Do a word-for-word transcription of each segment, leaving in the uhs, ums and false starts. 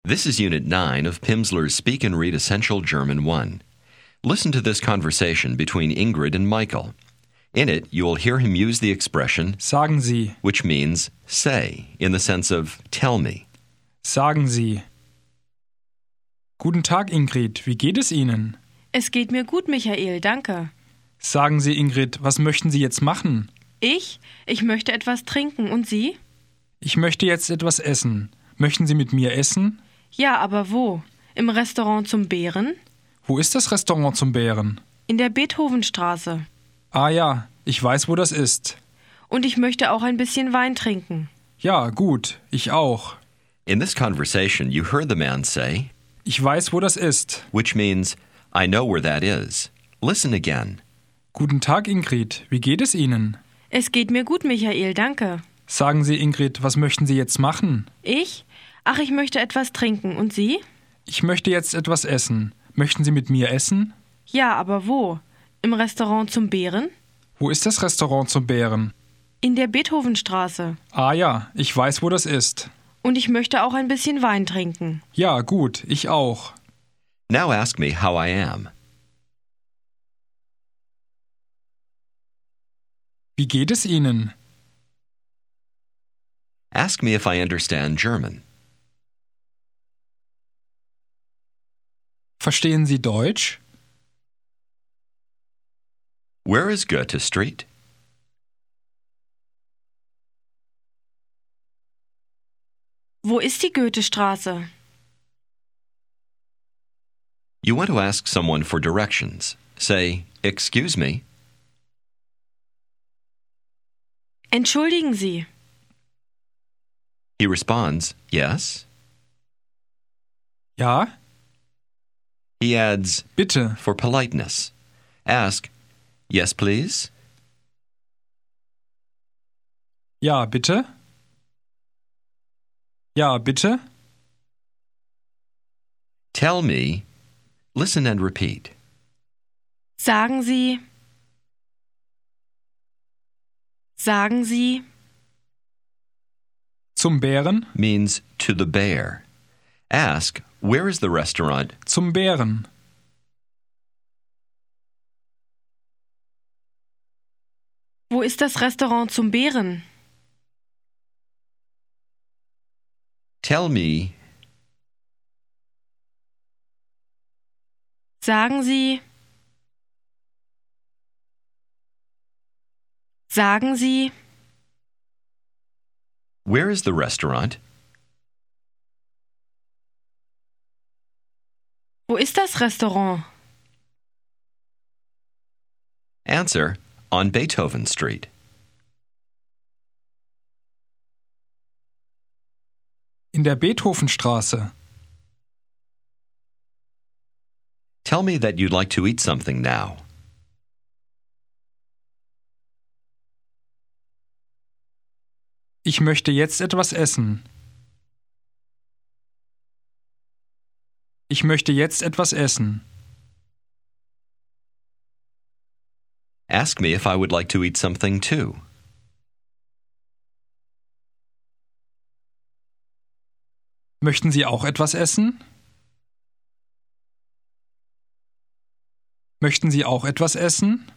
This is Unit nine of Pimsleur's Speak and Read Essential German one. Listen to this conversation between Ingrid and Michael. In it, you will hear him use the expression Sagen Sie, which means say, in the sense of tell me. sagen Sie. Guten Tag, Ingrid. Wie geht es Ihnen? Es geht mir gut, Michael, danke. Sagen Sie, Ingrid, was möchten Sie jetzt machen? Ich? Ich möchte etwas trinken. Und Sie? Ich möchte jetzt etwas essen. Möchten Sie mit mir essen? Ja, aber wo? Im Restaurant zum Bären? Wo ist das Restaurant zum Bären? In der Beethovenstraße. Ah ja, ich weiß, wo das ist. Und ich möchte auch ein bisschen Wein trinken. Ja, gut, ich auch. In this conversation, you heard the man say, Ich weiß, wo das ist. which means I know where that is. Listen again. Guten Tag, Ingrid. Wie geht es Ihnen? Es geht mir gut, Michael, danke. Sagen Sie, Ingrid, was möchten Sie jetzt machen? Ich? Ach, ich möchte etwas trinken. Und Sie? Ich möchte jetzt etwas essen. Möchten Sie mit mir essen? Ja, aber wo? Im Restaurant zum Bären? Wo ist das Restaurant zum Bären? In der Beethovenstraße. Ah ja, ich weiß, wo das ist. Und ich möchte auch ein bisschen Wein trinken. Ja, gut, ich auch. Now ask me how I am. Wie geht es Ihnen? Ask me if I understand German. Verstehen Sie Deutsch? Where is Goethe Street? Wo ist die Goethestraße? You want to ask someone for directions. Say, excuse me. Entschuldigen Sie. He responds, yes. Ja? He adds, Bitte. for politeness. Ask, yes, please? Ja, bitte? Ja, bitte? Tell me. Listen and repeat. Sagen Sie. Sagen Sie. Zum Bären? Means to the bear. Ask, where is the restaurant? Zum Bären. Wo ist das Restaurant zum Bären? Tell me. Sagen Sie. Sagen Sie. Where is the restaurant? Wo ist das Restaurant? Answer, on Beethoven Street. In der Beethovenstraße. Tell me that you'd like to eat something now. Ich möchte jetzt etwas essen. Ich möchte jetzt etwas essen. Ask me if I would like to eat something too. Möchten Sie auch etwas essen? Möchten Sie auch etwas essen?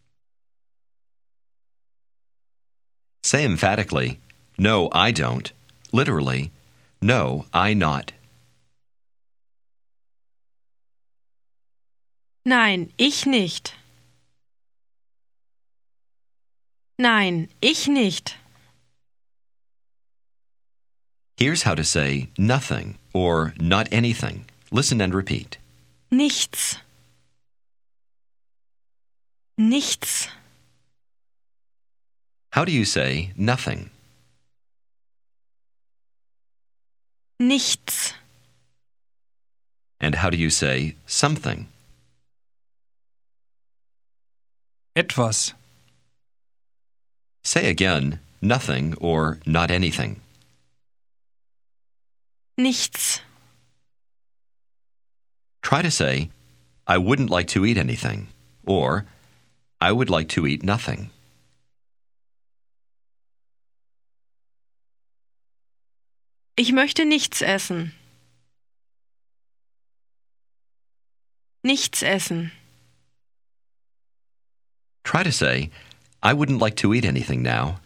Say emphatically, no, I don't. Literally, no, I not. Nein, ich nicht. Nein, ich nicht. Here's how to say nothing or not anything. Listen and repeat. Nichts. Nichts. How do you say nothing? Nichts. And how do you say something? Etwas. Say again, nothing or not anything. Nichts. Try to say, I wouldn't like to eat anything, or I would like to eat nothing. Ich möchte nichts essen. Nichts essen. Try to say, I wouldn't like to eat anything now.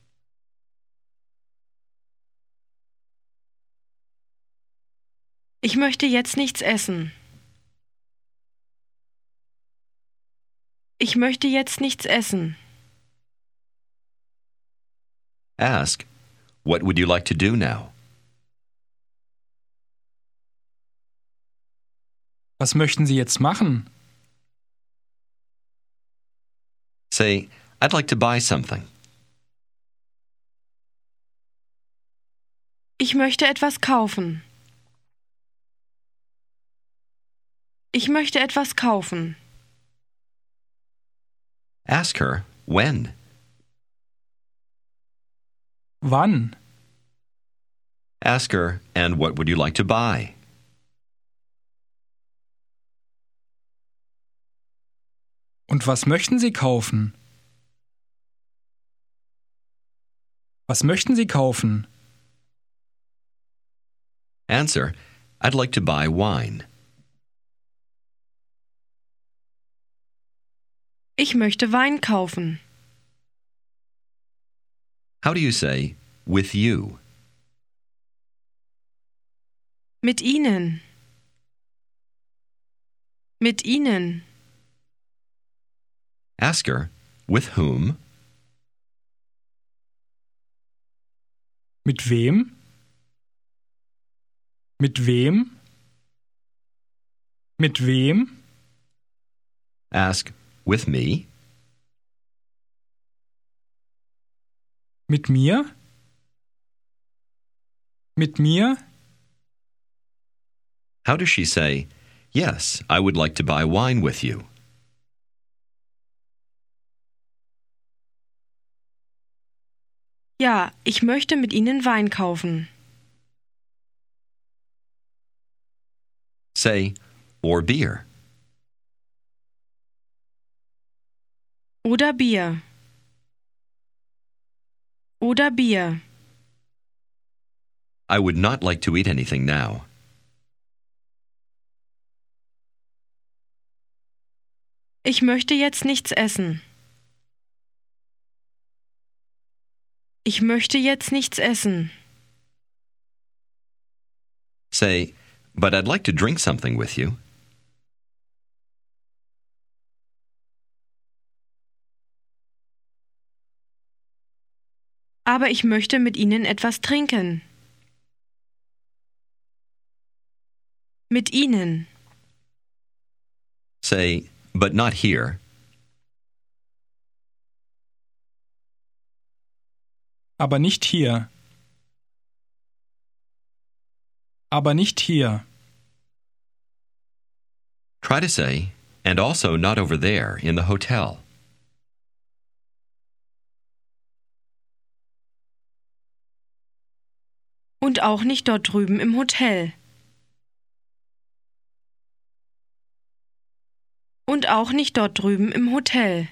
Ich möchte jetzt nichts essen. Ich möchte jetzt nichts essen. Ask, what would you like to do now? Was möchten Sie jetzt machen? Say, I'd like to buy something. Ich möchte etwas kaufen. Ich möchte etwas kaufen. Ask her, when? Wann? Ask her, and what would you like to buy? Und was möchten Sie kaufen? Was möchten Sie kaufen? Answer, I'd like to buy wine. Ich möchte Wein kaufen. How do you say, with you? Mit Ihnen. Mit Ihnen. Ask her, with whom? Mit wem? Mit wem? Mit wem? Ask, with me? Mit mir? Mit mir? How does she say, yes, I would like to buy wine with you? Ja, ich möchte mit Ihnen Wein kaufen. Say, or beer. Oder Bier. Oder Bier. I would not like to eat anything now. Ich möchte jetzt nichts essen. Ich möchte jetzt nichts essen. Say, but I'd like to drink something with you. Aber ich möchte mit Ihnen etwas trinken. Mit Ihnen. Say, but not here. Aber nicht hier. Aber nicht hier. Try to say, and also not over there in the hotel. Und auch nicht dort drüben im Hotel. Und auch nicht dort drüben im Hotel.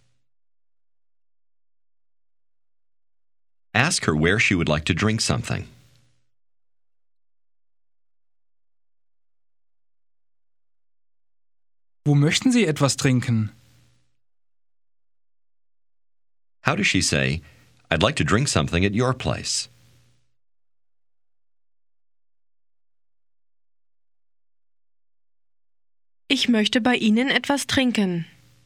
Ask her where she would like to drink something. Wo möchten Sie etwas trinken? How does she say, I'd like to drink something at your place? Ich möchte bei Ihnen etwas trinken.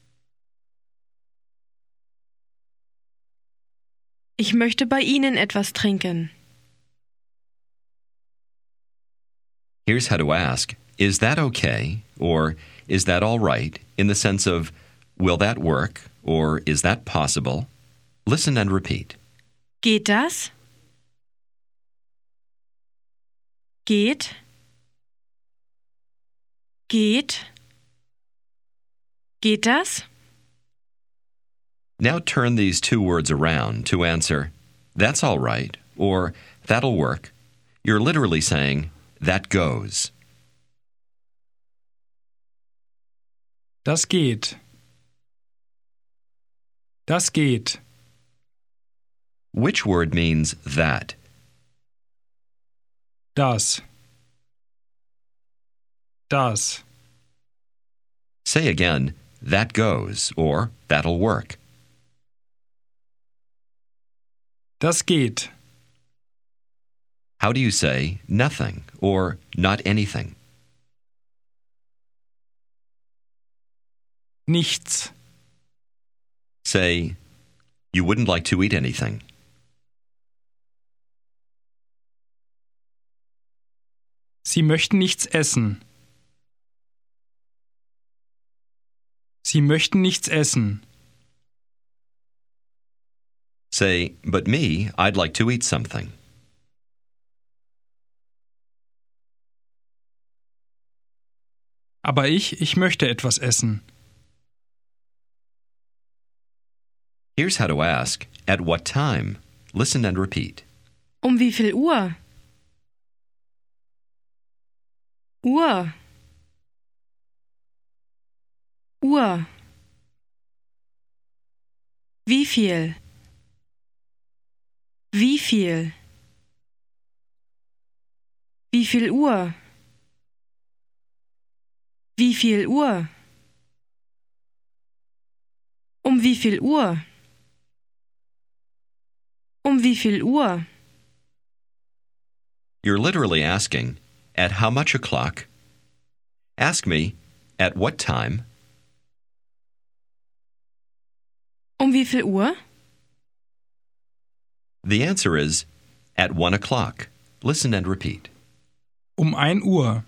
Ich möchte bei Ihnen etwas trinken. Here's how to ask, is that okay? Or is that all right? In the sense of, will that work? Or is that possible? Listen and repeat. Geht das? Geht? Geht? Geht das? Now turn these two words around to answer, that's all right, or that'll work. You're literally saying, that goes. Das geht. Das geht. Which word means that? Das. Das. Say again, that goes, or that'll work. Das geht. How do you say nothing or not anything? Nichts. Say, you wouldn't like to eat anything. Sie möchten nichts essen. Sie möchten nichts essen. Say, but me, I'd like to eat something. Aber ich, ich möchte etwas essen. Here's how to ask, at what time? Listen and repeat. Um wie viel Uhr? Uhr. Uhr. Wie viel? Wie viel? Wie viel Uhr? Wie viel Uhr? Um wie viel Uhr? Um wie viel Uhr? You're literally asking, at how much o'clock? Ask me, at what time? Um wie viel Uhr? The answer is, at one o'clock. Listen and repeat. Um ein Uhr.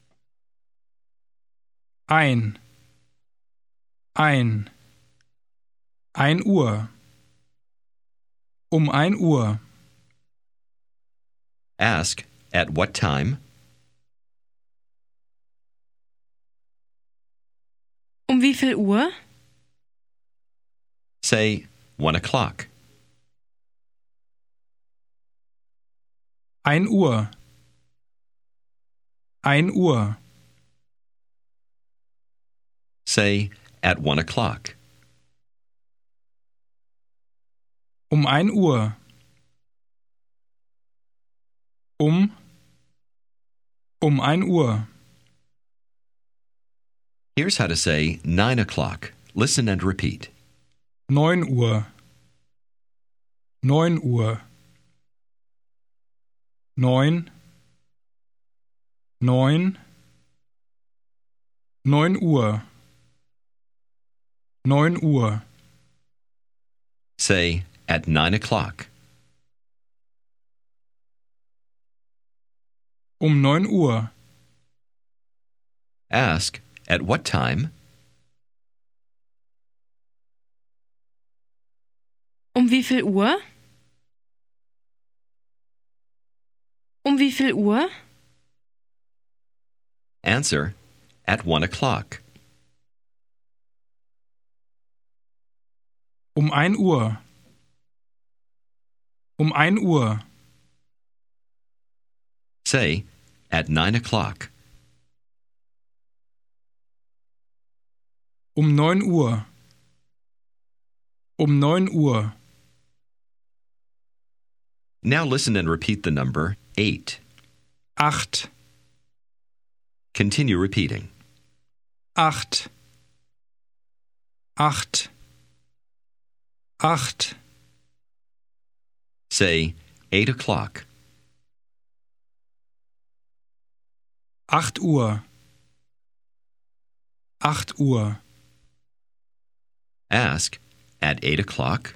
Ein. Ein. Ein Uhr. Um ein Uhr. Ask, at what time? Um wie viel Uhr? Say, one o'clock. Ein Uhr. Ein Uhr. Say, at one o'clock. Um ein Uhr. Um. Um ein Uhr. Here's how to say nine o'clock. Listen and repeat. Neun Uhr. Neun Uhr. Neun. Neun. Neun Uhr. Neun Uhr. Say, at nine o'clock. Um neun Uhr. Ask, at what time? Um wie viel Uhr? Um wie viel Uhr? Answer, at one o'clock. Um ein Uhr. Um ein Uhr. Say, at nine o'clock. Um neun Uhr. Um neun Uhr. Now listen and repeat the number eight. Acht. Continue repeating. Acht. Acht. Acht. Say, eight o'clock. Acht Uhr. Acht Uhr. Ask, at eight o'clock.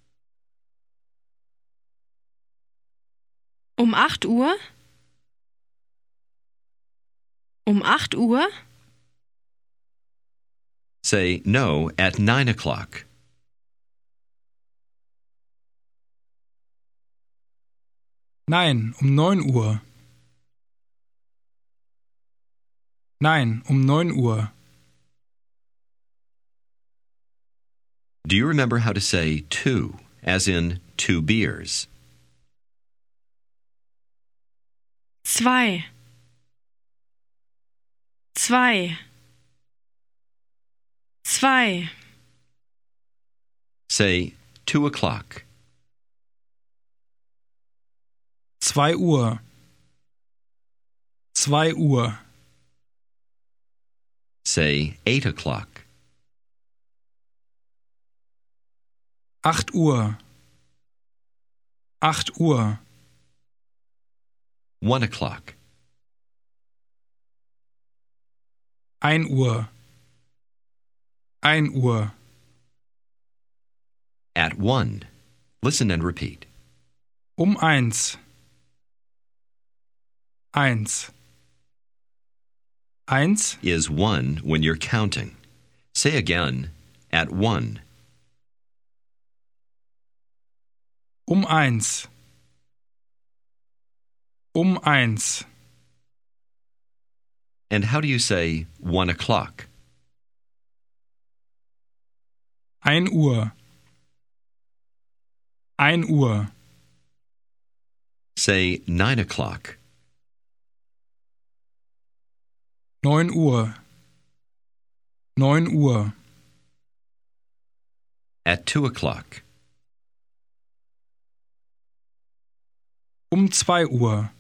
Um acht Uhr? Um acht Uhr? Say, no, at nine o'clock. Nein, um neun Uhr. Nein, um neun Uhr. Do you remember how to say two, as in two beers? Zwei. Zwei. Zwei. Say, two o'clock. Zwei Uhr. Zwei Uhr. Say eight o'clock. Acht Uhr. Acht Uhr. One o'clock. Ein Uhr. Ein Uhr. At one. Listen and repeat. Um eins. Eins. Eins. Is one when you're counting. Say again, at one. Um eins. Um eins. And how do you say one o'clock? Ein Uhr. Ein Uhr. Say nine o'clock. Neun Uhr. Neun Uhr. At two o'clock. Um zwei Uhr.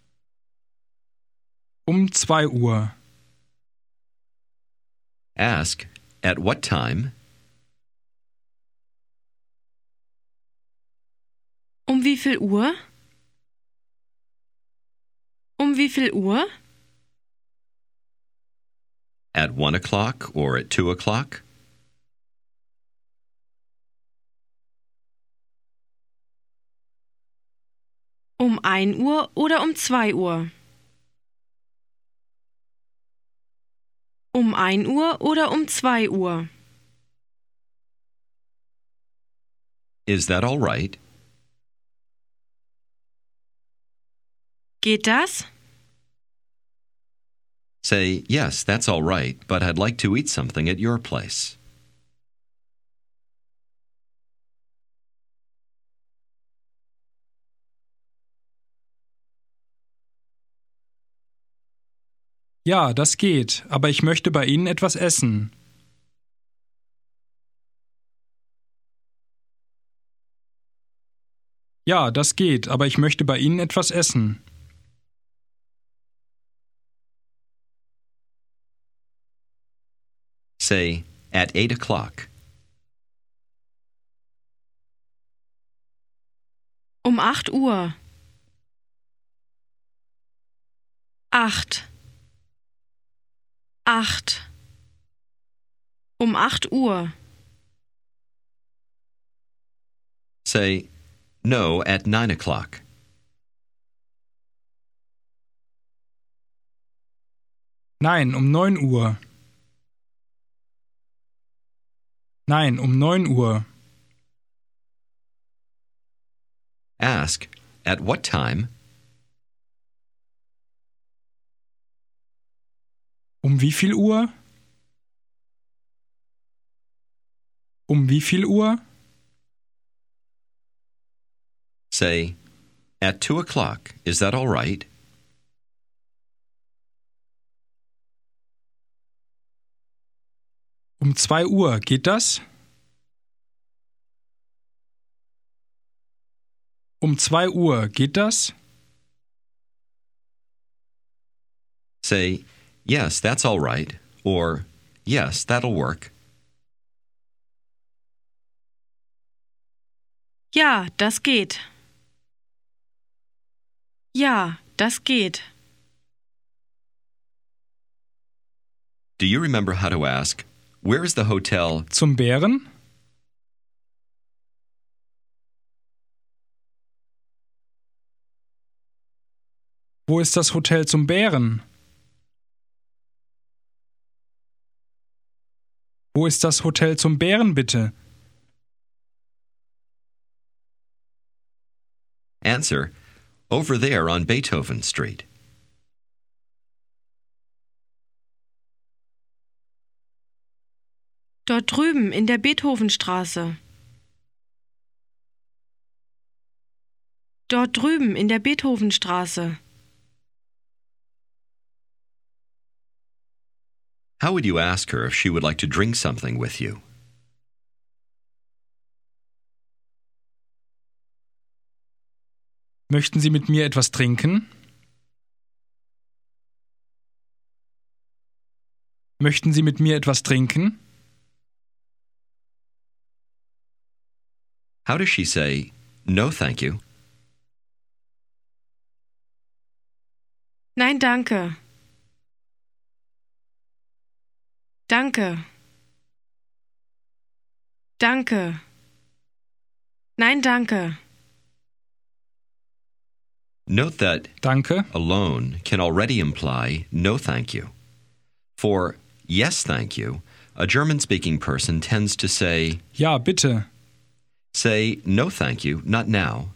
Um zwei Uhr. Ask, at what time? Um wie viel Uhr? Um wie viel Uhr? At one o'clock or at two o'clock? Um ein Uhr oder um zwei Uhr? Um ein Uhr oder um zwei Uhr? Is that all right? Geht das? Say, yes, that's all right, but I'd like to eat something at your place. Ja, das geht, aber ich möchte bei Ihnen etwas essen. Ja, das geht, aber ich möchte bei Ihnen etwas essen. Say, at eight o'clock. Um acht Uhr. Acht. Acht. Um acht Uhr. Say, no, at nine o'clock. Nein, um neun Uhr. Nein, um neun Uhr. Ask, at what time? Um wie viel Uhr? Um wie viel Uhr? Say, at two o'clock. Is that all right? Um zwei Uhr, geht das? Um zwei Uhr, geht das? Say, yes, that's all right, or yes, that'll work. Ja, das geht. Ja, das geht. Do you remember how to ask, where is the hotel? Zum Bären? Wo ist das Hotel zum Bären? Wo ist das Hotel zum Bären, bitte? Answer, over there on Beethoven Street. Dort drüben in der Beethovenstraße. Dort drüben in der Beethovenstraße. How would you ask her if she would like to drink something with you? Möchten Sie mit mir etwas trinken? Möchten Sie mit mir etwas trinken? How does she say, no thank you? Nein, danke. Danke. Danke. Nein, danke. Note that Danke. alone can already imply no thank you. For yes thank you, a German-speaking person tends to say, Ja, bitte. say no thank you, not now.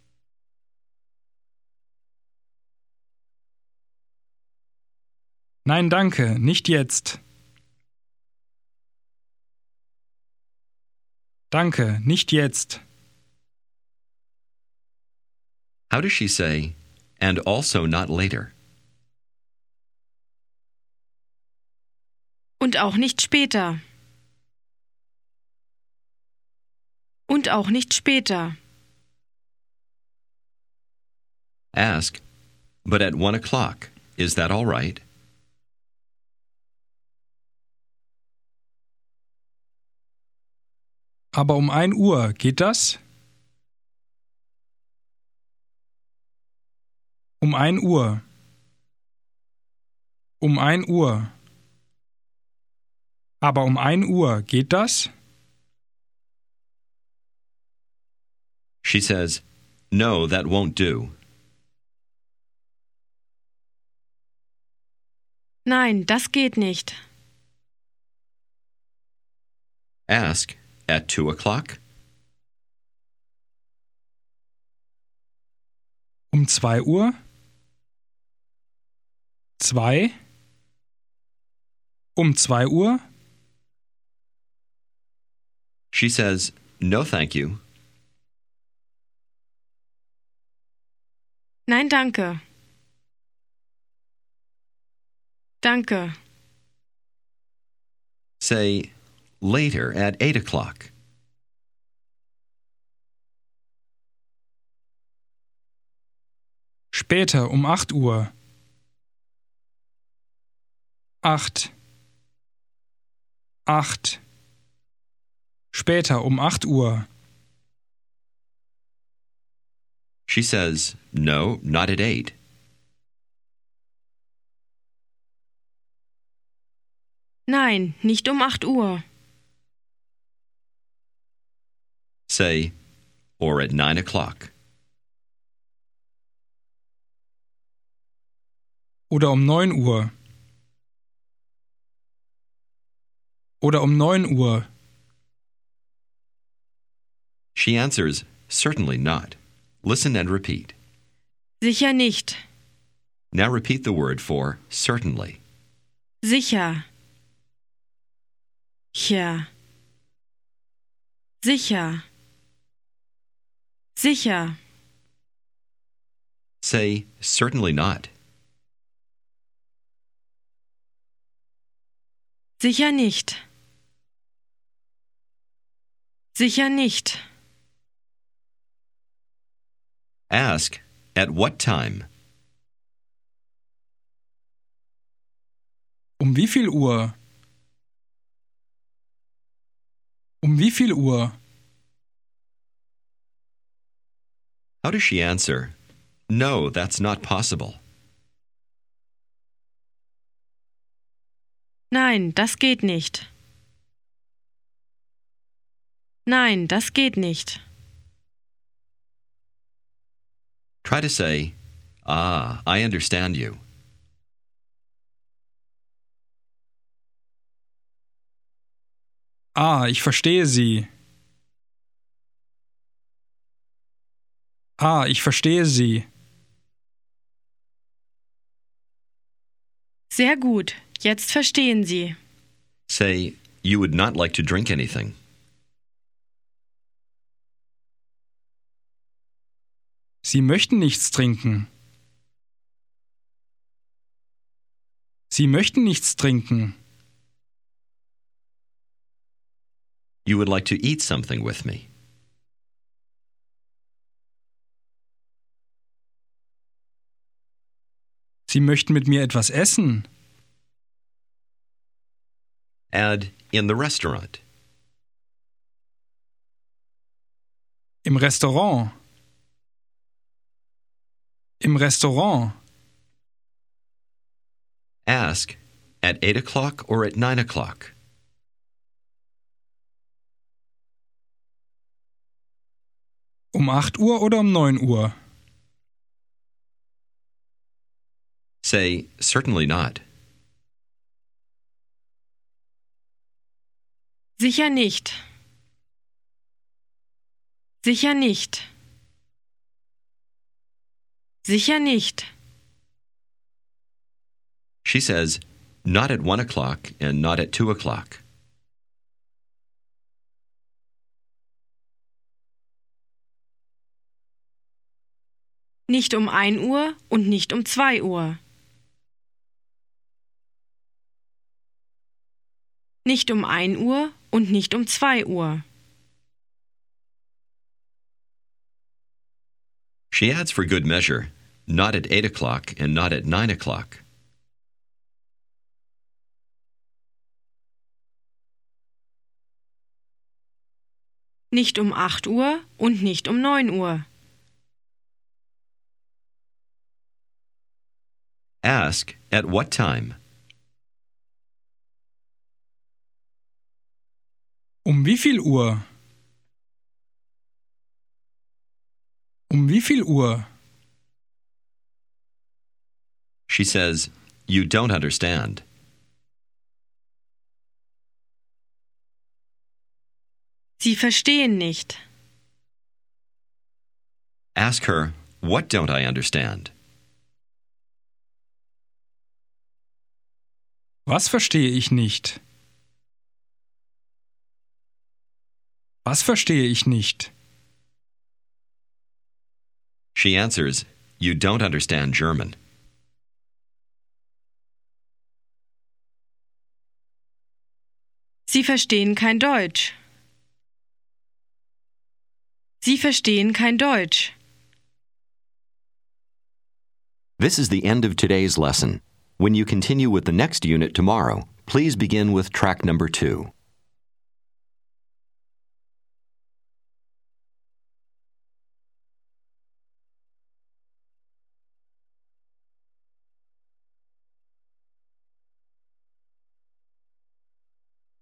Nein, danke, nicht jetzt. Danke, nicht jetzt. How does she say, and also not later? Und auch nicht später. Und auch nicht später. Ask, but at one o'clock, is that all right? Aber um ein Uhr, geht das? Um ein Uhr. Um ein Uhr. Aber um ein Uhr, geht das? She says, no, that won't do. Nein, das geht nicht. Ask, at two o'clock? Um zwei Uhr? Zwei? Um zwei Uhr? She says, no thank you. Nein, danke. Danke. Say, later at eight o'clock. Später um acht Uhr. Acht. Acht. Später um acht Uhr. She says, no, not at eight. Nein, nicht um acht Uhr. Say, or at nine o'clock. Oder um neun Uhr. Oder um neun Uhr. She answers, certainly not. Listen and repeat. Sicher nicht. Now repeat the word for certainly. Sicher. Ja. Sicher. Sicher. Say, certainly not. Sicher nicht. Sicher nicht. Ask, at what time? Um wie viel Uhr? Um wie viel Uhr? How does she answer? No, that's not possible. Nein, das geht nicht. Nein, das geht nicht. Try to say, ah, I understand you. Ah, ich verstehe Sie. Ah, ich verstehe Sie. Sehr gut, jetzt verstehen Sie. Say, you would not like to drink anything. Sie möchten nichts trinken. Sie möchten nichts trinken. You would like to eat something with me. Sie möchten mit mir etwas essen. Add in the restaurant. Im Restaurant. Im Restaurant. Ask at eight o'clock or at nine o'clock. Um acht Uhr oder um neun Uhr? Say, certainly not. Sicher nicht. Sicher nicht. Sicher nicht. She says, not at one o'clock and not at two o'clock. Nicht um ein Uhr und nicht um zwei Uhr. Nicht um ein Uhr und nicht um zwei Uhr. She adds for good measure, not at eight o'clock and not at nine o'clock. Nicht um acht Uhr und nicht um neun Uhr. Ask at what time. Um wie viel Uhr? Um wie viel Uhr? She says, you don't understand. Sie verstehen nicht. Ask her, what don't I understand? Was verstehe ich nicht? Was verstehe ich nicht? She answers, you don't understand German. Sie verstehen kein Deutsch. Sie verstehen kein Deutsch. This is the end of today's lesson. When you continue with the next unit tomorrow, please begin with track number two.